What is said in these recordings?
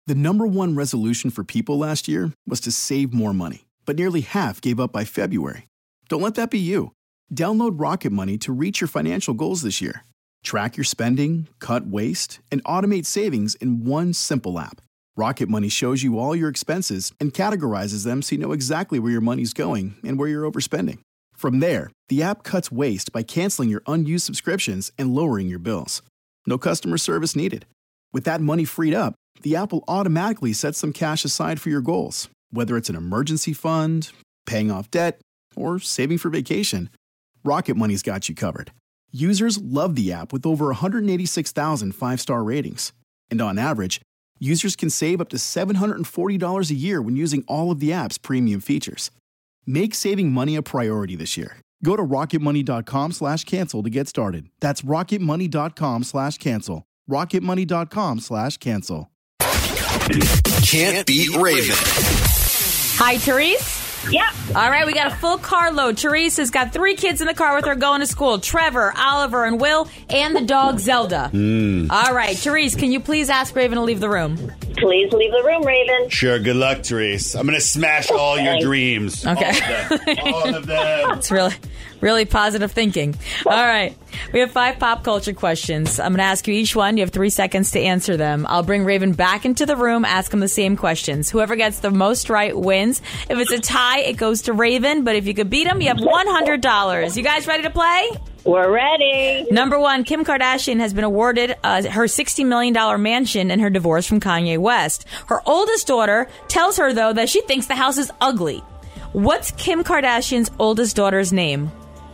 The number one resolution for people last year was to save more money, but nearly half gave up by February. Don't let that be you. Download Rocket Money to reach your financial goals this year. Track your spending, cut waste, and automate savings in one simple app. Rocket Money shows you all your expenses and categorizes them so you know exactly where your money's going and where you're overspending. From there, the app cuts waste by canceling your unused subscriptions and lowering your bills. No customer service needed. With that money freed up, the app will automatically set some cash aside for your goals, whether it's an emergency fund, paying off debt, or saving for vacation. Rocket Money's got you covered. Users love the app with over 186,000 five-star ratings. And on average, users can save up to $740 a year when using all of the app's premium features. Make saving money a priority this year. Go to rocketmoney.com/cancel to get started. That's rocketmoney.com/cancel. rocketmoney.com/cancel. Can't beat Raven. Hi, Therese. Yep. All right, we got a full carload. Therese has got 3 kids in the car with her going to school. Trevor, Oliver, and Will, and the dog Zelda. All right, Therese, can you please ask Raven to leave the room? Please leave the room, Raven. Sure, good luck, Therese. I'm going to smash all your dreams. Okay. All of them. It's really positive thinking. All right. We have 5 pop culture questions. I'm going to ask you each one. You have 3 seconds to answer them. I'll bring Raven back into the room, ask him the same questions. Whoever gets the most right wins. If it's a tie, it goes to Raven. But if you could beat him, you have $100. You guys ready to play? We're ready. Number 1, Kim Kardashian has been awarded her $60 million mansion in her divorce from Kanye West. Her oldest daughter tells her, though, that she thinks the house is ugly. What's Kim Kardashian's oldest daughter's name?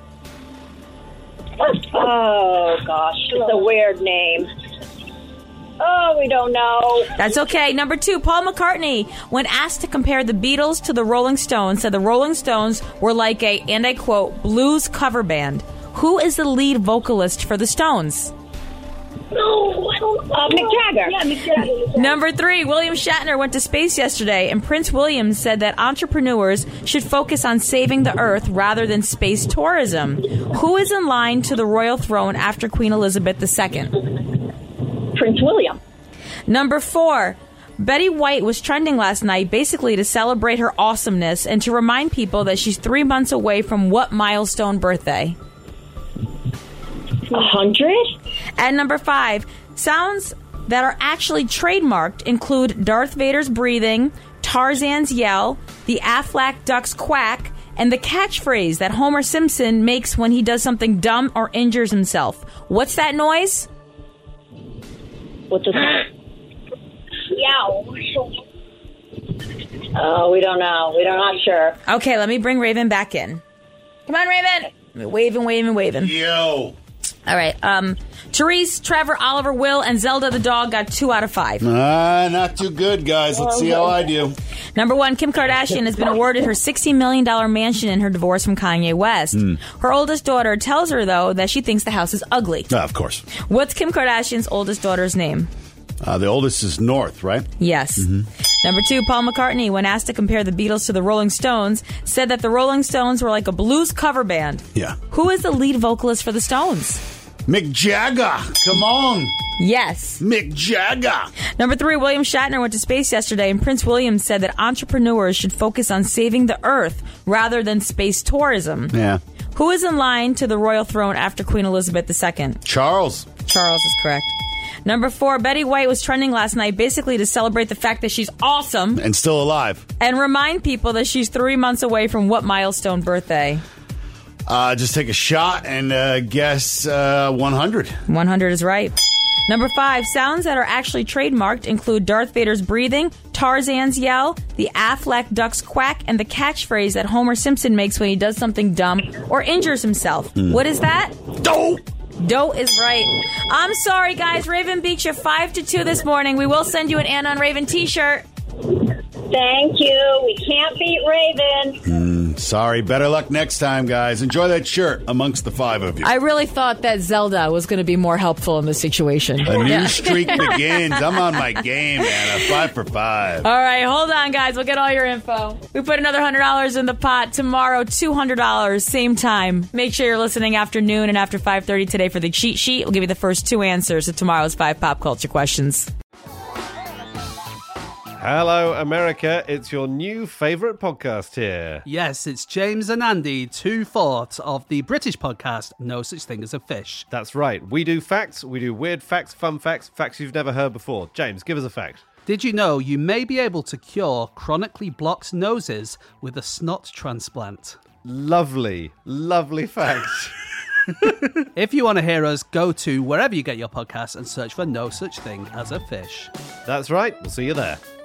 Oh, gosh. It's a weird name. Oh, we don't know. That's okay. Number 2, Paul McCartney, when asked to compare the Beatles to the Rolling Stones, said the Rolling Stones were like a, and I quote, blues cover band. Who is the lead vocalist for the Stones? No, I don't know. Mick Jagger. Yeah, Mick Jagger. Number 3, William Shatner went to space yesterday, and Prince William said that entrepreneurs should focus on saving the Earth rather than space tourism. Who is in line to the royal throne after Queen Elizabeth II? Prince William. Number 4, Betty White was trending last night basically to celebrate her awesomeness and to remind people that she's 3 months away from what milestone birthday? 100? And number 5, sounds that are actually trademarked include Darth Vader's breathing, Tarzan's yell, the Aflac duck's quack, and the catchphrase that Homer Simpson makes when he does something dumb or injures himself. What's that noise? What's this? Yow. Oh, we don't know. We're not sure. Okay, let me bring Raven back in. Come on, Raven. Waving. Yo. All right. Therese, Trevor, Oliver, Will, and Zelda the dog got 2 out of 5. Not too good, guys. Let's see how I do. Number 1, Kim Kardashian has been awarded her $60 million mansion in her divorce from Kanye West. Her oldest daughter tells her, though, that she thinks the house is ugly. Of course. What's Kim Kardashian's oldest daughter's name? The oldest is North, right? Yes. Number 2, Paul McCartney, when asked to compare the Beatles to the Rolling Stones, said that the Rolling Stones were like a blues cover band. Yeah. Who is the lead vocalist for the Stones? Mick Jagger. Come on. Yes. Mick Jagger. Number 3, William Shatner went to space yesterday, and Prince William said that entrepreneurs should focus on saving the Earth rather than space tourism. Yeah. Who is in line to the royal throne after Queen Elizabeth II? Charles. Charles is correct. Number 4, Betty White was trending last night basically to celebrate the fact that she's awesome. And still alive. And remind people that she's 3 months away from what milestone birthday? Just take a shot and guess 100. 100 is right. Number 5, sounds that are actually trademarked include Darth Vader's breathing, Tarzan's yell, the Aflac duck's quack, and the catchphrase that Homer Simpson makes when he does something dumb or injures himself. What is that? Dope! Doe is right. I'm sorry, guys. Raven beat you 5-2 this morning. We will send you an Anna on Raven t-shirt. Thank you. We can't beat Raven. Sorry. Better luck next time, guys. Enjoy that shirt amongst the 5 of you. I really thought that Zelda was going to be more helpful in this situation. A new streak begins. I'm on my game, Anna. 5 for 5. All right, hold on, guys. We'll get all your info. We put another $100 in the pot. Tomorrow, $200, same time. Make sure you're listening after noon and after 5:30 today for the cheat sheet. We'll give you the first 2 answers to tomorrow's 5 pop culture questions. Hello, America. It's your new favourite podcast here. Yes, it's James and Andy, 2/4 of the British podcast No Such Thing as a Fish. That's right. We do facts, we do weird facts, fun facts, facts you've never heard before. James, give us a fact. Did you know you may be able to cure chronically blocked noses with a snot transplant? Lovely, lovely fact. If you want to hear us, go to wherever you get your podcasts and search for No Such Thing as a Fish. That's right. We'll see you there.